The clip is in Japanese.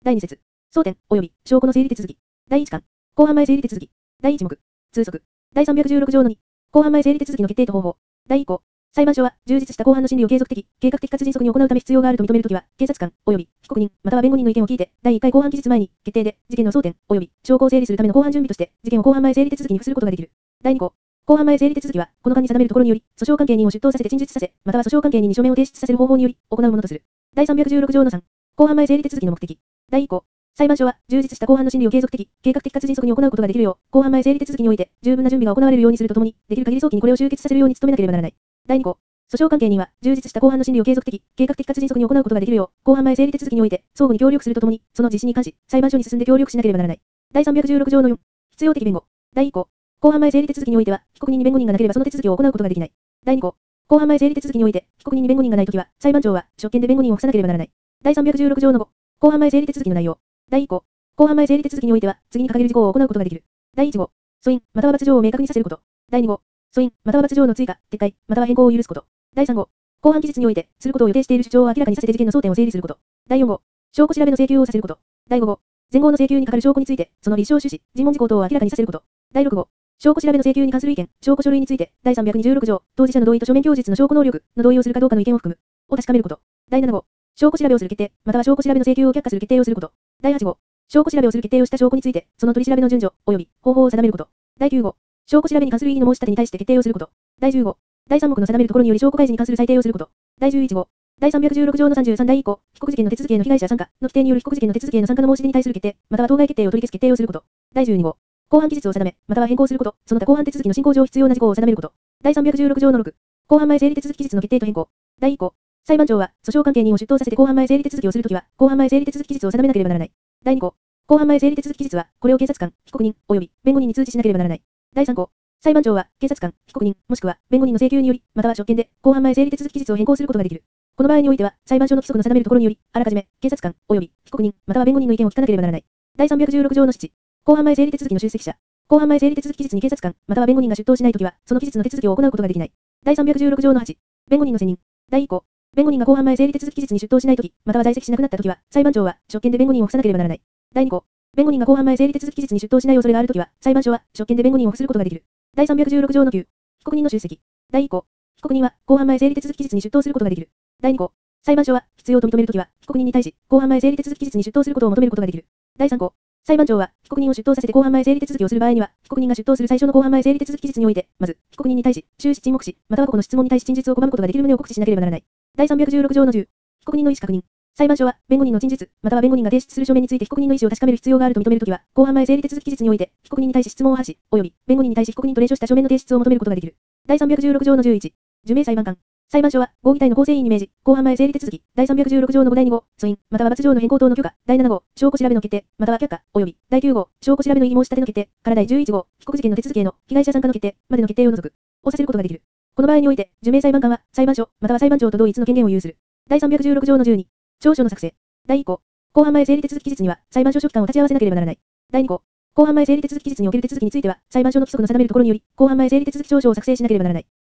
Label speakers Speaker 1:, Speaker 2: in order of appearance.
Speaker 1: 第2節。争点、及び証拠の整理手続き。第1巻。公判前整理手続き。第1目。通則。第316条の2。公判前整理手続きの決定と方法。第1項。裁判所は、充実した公判の審理を継続的、計画的かつ迅速に行うため必要があると認めるときは、検察官、及び被告人、または弁護人の意見を聞いて、第1回公判期日前に、決定で、事件の争点、及び証拠を整理するための公判準備として、事件を公判前整理手続きに付することができる。第2項。公判前整理手続きは、この間に定めるところにより、訴訟関係人を出頭させて陳述させ、または訴訟関係人に書面を提出させる方法により、行うものとする。第316条の3。公判前整理手続きの目的。第1項。裁判所は、充実した公判の審理を継続的、計画的かつ迅速に行うことができるよう、公判前整理手続きにおいて、十分な準備が行われるようにするとともに、できる限り早期にこれを終結させるように努めなければならない。第2項。訴訟関係人は、充実した公判の審理を継続的、計画的かつ迅速に行うことができるよう、公判前整理手続きにおいて、相互に協力するとともに、その実施に関し、裁判所に進んで協力しなければならない。第316条の4。必要的弁護。第1項。公判前整理手続きにおいては、被告人に弁護人がなければその手続きを行うことができない。第2項。公判前整理手続きにおいて、被告人に弁護人がないときは、裁判長は、職権で弁護人を付さなければならない。第316条の5。公判前整理手続きの内容。第1項。公判前整理手続きにおいては、次に掲げる事項を行うことができる。第1号。訴因、または罰条を明確にさせること。第2号。訴因、または罰条の追加、撤回、または変更を許すこと。第3号。公判期日において、することを予定している主張を明らかにさせて事件の争点を整理すること。第4号。証拠調べの請求をさせること。第5号。前後の請求にかかる証拠について、その立証趣旨、尋問事項等を明らかにさせること。第6号。証拠調べの請求に関する意見、証拠書類について、第326条、当事者の同意と書面供述の証拠能力の同意をするかどうかの意見を含む、を確かめること。第7号。証拠調べをする決定、または証拠調べの請求を却下する決定をすること。第8号。証拠調べをする決定をした証拠について、その取り調べの順序、及び方法を定めること。第9号。証拠調べに関する異議の申し立てに対して決定をすること。第10号。第3目の定めるところにより証拠開示に関する裁定をすること。第11号。第316条の33第1項、被告事件の手続きへの被害者参加の規定による被告事件の手続きへの参加の申し出に対する決定、または当該決定を取り消す決定をすること。第12号。公判期日を定め、または変更すること、その他公判手続きの進行上必要な事項を定めること。第316条の6。公判前整理手続き期日の決定と変更。第1項。裁判長は、訴訟関係人を出頭させて公判前整理手続きをするときは、公判前整理手続き期日を定めなければならない。第2項。公判前整理手続き期日は、これを検察官、被告人、及び弁護人に通知しなければならない。第3項。裁判長は、検察官、被告人、もしくは弁護人の請求により、または職権で、公判前整理手続き期日を変更することができる。この場合においては、裁判所の規則の定めるところにより、あらかじめ、検察官、及び被告人、または弁護人の意見を聞かなければならない。第316条の7。公判前整理手続きの出席者。公判前整理手続き期日に検察官、または弁護人が出頭しないときは、その期日の手続きを行うことができない。第316条の8。弁護人の選任。第1項。弁護人が公判前整理手続き期日に出頭しないとき、または在籍しなくなったときは、裁判長は、職権で弁護人を付さなければならない。第2項。弁護人が公判前整理手続き期日に出頭しない恐れがあるときは、裁判所は、職権で弁護人を付することができる。第316条の9。被告人の出席。第1項。被告人は、公判前整理手続き期日に出頭することができる。第2項。裁判所は、必要と認めるときは、被告人に対し、公判前整理手続き期日に出頭することを求めることができる。第3項。裁判長は、被告人を出頭させて公判前整理手続きをする場合には、被告人が出頭する最初の公判前整理手続き期日において、まず、被告人に対し、終始沈黙し、または個々の質問に対し陳述を拒むことができる旨を告知しなければならない。第316条の10。被告人の意思確認。裁判所は、弁護人の陳述、または弁護人が提出する書面について被告人の意思を確かめる必要があると認めるときは、公判前整理手続き期日において、被告人に対し質問を発し、及び、弁護人に対し被告人と例書した書面の提出を求めることができる。第316条の11。受命裁判官。裁判所は、合議体の構成員に命じ、公判前整理手続き、第316条の5第2号、訴因、または罰条の変更等の許可、第7号、証拠調べの決定、または却下、及び、第9号、証拠調べの異議申し立ての決定、から第11号、被告事件の手続きへの被害者参加の決定、までの決定を除く、をさせることができる。この場合において、受命裁判官は、裁判所、または裁判長と同一の権限を有する。第316条の12。調書の作成。第1項。公判前整理手続き期日には、裁判所書記官を立ち会わせなければならない。第2項。公判前整理手続き期日における手続きについては、裁判所の規則の定めるところにより、公判前整理手続き調書を作成しなければならない。